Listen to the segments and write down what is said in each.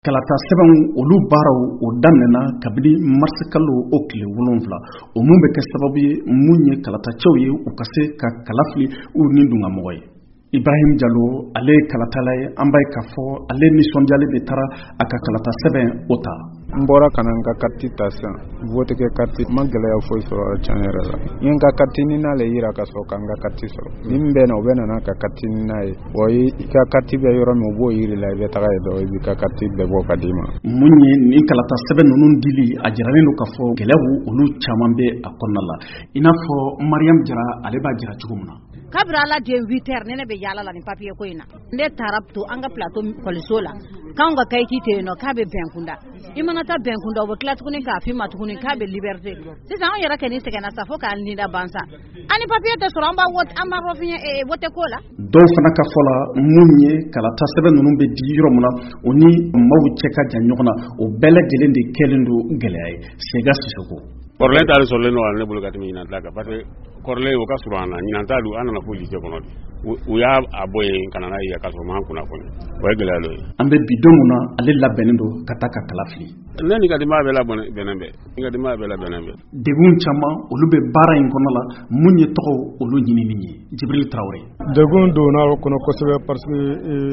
Kalata sɛbɛnw olu baaraw o daminɛna kabini marisi kalo o tile 7 o mun bɛ kɛ sababu ye mun ye kalatacɛw ye u ka se ka kalafili u ni dungamɔgɔ ye. Ibrahim Diallo ale kalatala ye an b'a ye k'a fɔ ale nisɔndiyalen de taara a ka kalata sɛbɛn o ta. N bɔra ka na n ka carte ta sisan vote kɛ carte ma gɛlɛya foyi sɔrɔ tiɲɛ yɛrɛ la. N ye n ka carte ni n'ale yira ka sɔrɔ ka n ka carte sɔrɔ. Ni min bɛ na u bɛ na n'a ka carte ni n'a ye. I ka carte bɛ yɔrɔ min u b'o yiri la i bɛ taga yen dɔrɔn i b'i ka carte bɛɛ bɔ ka d'i ma. Mun ye nin kalata sɛbɛn ninnu dili a jiralen don k'a fɔ gɛlɛyaw olu caman bɛ a kɔnɔna la. I n'a fɔ Mariam Jara ale b'a jira cogo min na. Kabira ala den 8h ne bɛ yala la ni papier ko in na. Ne taara to an ka plateau kɔliso la. Kan ka kayiti te no k'a bɛ bɛn kunda. I mana ta bɛn kunda o bɛ tila tuguni k'a fi ma tuguni k'a bɛ liberté. Sisan an yɛrɛ kɛ ni sɛgɛnna sa fo k'a ninda bansa. Ani papier tɛ sɔrɔ an b'a rɔ fiɲɛ vote ko la. Dɔw fana ka fɔ la mun ye kalata sɛbɛn ninnu bɛ di yɔrɔ min na o ni maaw cɛ ka jan ɲɔgɔn na o bɛɛ lajɛlen de kɛlen don gɛlɛya ye. Sega Sisoko. Kɔrɔlen t'ale sɔrɔlen don ne bolo ka tɛmɛ ɲinan ta kan parce que kɔrɔlen o ka surun an na ɲinan ta don an nana fo lycée kɔnɔ u y'a bɔ yen ka na n'a ye ka sɔrɔ m'an kunnafoni o ye gɛlɛya dɔ ye. An bɛ bi don mun na ale labɛnnen don ka taa ka kala fili. Ne ni ka denbaya bɛɛ labɛnnen bɛ ni ka denbaya bɛɛ labɛnnen bɛ. Degun caman olu bɛ baara in kɔnɔ la mun ye tɔgɔ olu ɲinini ye Jibril Traoré. Degun donna kɔnɔ kosɛbɛ parce que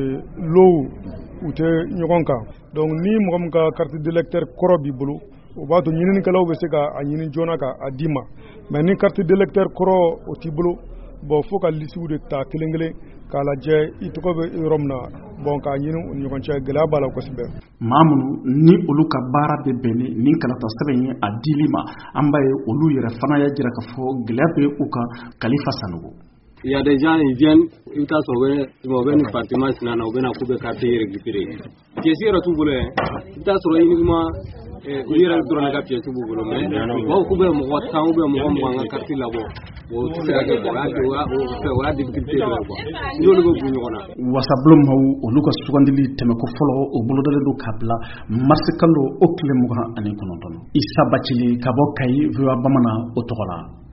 low u tɛ ɲɔgɔn kan donc ni mɔgɔ min ka carte d'électeur kɔrɔ b'i bolo o b'a to ɲininikɛlaw bɛ se ka a ɲini joona ka a d'i ma mais ni carte d'électeur kɔrɔ o t'i bolo bon fo ka lisiw de ta kelen kelen k'a lajɛ i tɔgɔ bɛ yɔrɔ min na bon k'a ɲini u ni ɲɔgɔn cɛ gɛlɛya b'a la kosɛbɛ. Maa minnu ni olu ka baara bɛ bɛnnen ni kalata sɛbɛn ye a dili ma an b'a ye olu yɛrɛ fana y'a jira k'a fɔ gɛlɛya bɛ u kan Kalifa Sanogo. Il y a des gens qui viennent, ils t'ont sauvé, ils vont venir partir sinon on va couper carte récupérer. Pièce est tout volé, ils t'ont sauvé uniquement il y a droit à pièce pour vous mais bon couper mon temps ou bien mon carte là-bas. Wasablom olu ka sugandili tɛmɛ ko fɔlɔ o bolodalen don k'a bila marisi kalo o tile 29 Isa Bacili ka bɔ Kayi VOA Bamanan o tɔgɔ la.